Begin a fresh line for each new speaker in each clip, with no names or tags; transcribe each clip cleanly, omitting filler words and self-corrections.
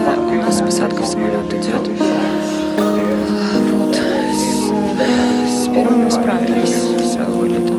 у нас посадка в самолет идет. Вот. С первым мы справились с вылетом.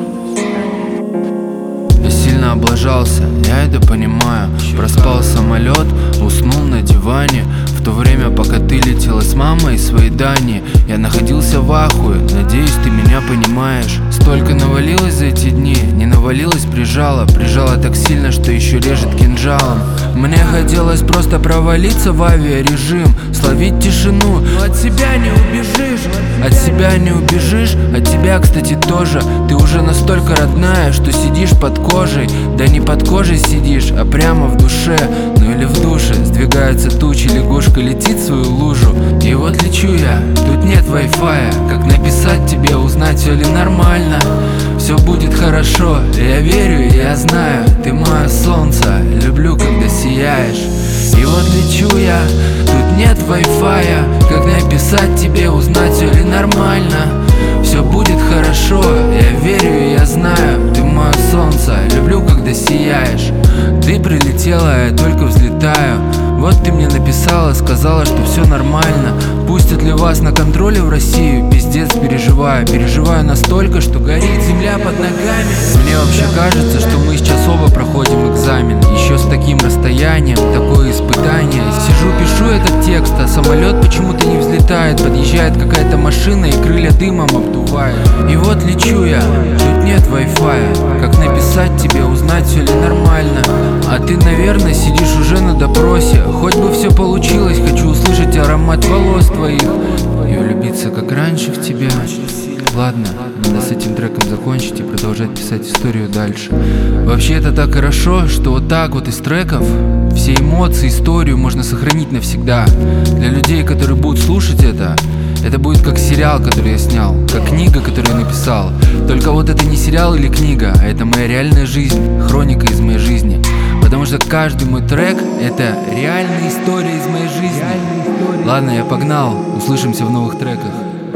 Я сильно облажался, я это понимаю. Проспал самолет, уснул на диване. В то время, пока ты летела с мамой из своей Дании, я находился в ахуе, надеюсь, ты меня понимаешь. Столько навалилось за эти дни, не навалилось, прижало так сильно, что еще режет кинжалом. Мне хотелось просто провалиться в авиарежим, словить тишину, но от себя не убежишь. От себя не убежишь, от тебя, кстати, тоже. Ты уже настолько родная, что сидишь под кожей. Да не под кожей сидишь, а прямо в душе. Ну или в душе. Сдвигаются тучи, лягушка летит в свою лужу. И вот лечу я, тут нет Wi-Fi. Как написать тебе, узнать, все ли нормально? Все будет хорошо, я верю, я знаю. Ты мое солнце, люблю, когда сияешь. И вот лечу я, тут нет Wi-Fi. Как написать тебе, узнать, все ли нормально? Все будет хорошо, я верю, я знаю. Ты мое солнце, люблю, когда сияешь. Ты прилетела, я только взлетаю. Вот ты мне написала, сказала, что все нормально. Пустят ли вас на контроле в Россию? Пиздец, переживаю настолько, что горит земля под ногами. Мне вообще кажется, что мы сейчас оба проходим экзамен. Еще с таким расстоянием, такое испытание. Сижу, пишу этот текст, а самолет почему-то не взлетает. Подъезжает какая-то машина и крылья дымом обдувает. И вот лечу я, тут нет Wi-Fi. Как написать тебе, узнать, все ли нормально? А ты, наверное, сидишь уже на допросе. Хоть бы все получилось, хочу услышать аромат волос твоих и влюбиться, как раньше, в тебя. Ладно, надо с этим треком закончить и продолжать писать историю дальше. Вообще это так хорошо, что вот так вот из треков все эмоции, историю можно сохранить навсегда. Для людей, которые будут слушать это будет как сериал, который я снял, как книга, которую я написал. Только вот это не сериал или книга, а это моя реальная жизнь, хроника из моей жизни. Потому что каждый мой трек — это реальная история из моей жизни. Ладно, я погнал, услышимся в новых треках.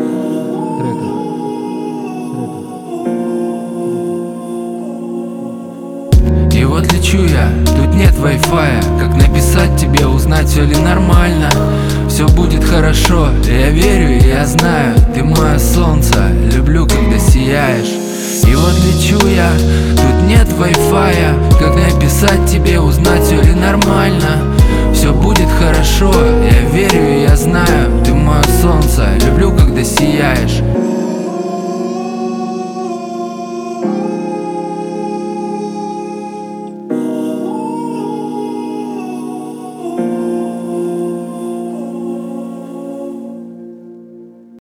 И вот лечу я, тут нет Wi-Fi. Как написать тебе, узнать, все ли нормально? Все будет хорошо, я верю, я знаю. Ты мое солнце, люблю, когда сияешь. И вот лечу я, тут нет Wi-Fi. Как написать тебе, узнать, все ли нормально? Все будет хорошо,